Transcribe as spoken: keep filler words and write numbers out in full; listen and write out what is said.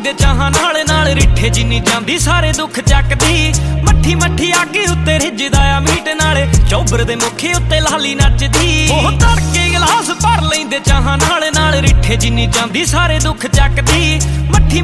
ਲੈਂਦੇ ਚਾਹਾਂ ਨਾਲ ਨਾਲ ਰਿੱਠੇ ਜਿੰਨੀ ਜਾਂਦੀ ਸਾਰੇ ਦੁੱਖ ਚੱਕਦੀ। ਮੱਠੀ ਮੱਠੀ ਆਗੇ ਉੱਤੇ ਰਿੱਝਦਾ ਆ ਮੀਟ ਨਾਲੇ ਚੌਬਰ ਦੇ ਮੁੱਖੇ ਉੱਤੇ ਲਾਲੀ ਨੱਚਦੀ। ਉਹ ਤੜਕੇ ਗਲਾਸ ਭਰ ਲੈਂਦੇ ਚਾਹਾਂ ਨਾਲ ਨਾਲ ਰਿੱਠੇ ਜਿੰਨੀ ਜਾਂਦੀ ਸਾਰੇ ਦੁੱਖ ਚੱਕਦੀ। ਮੱਠੀ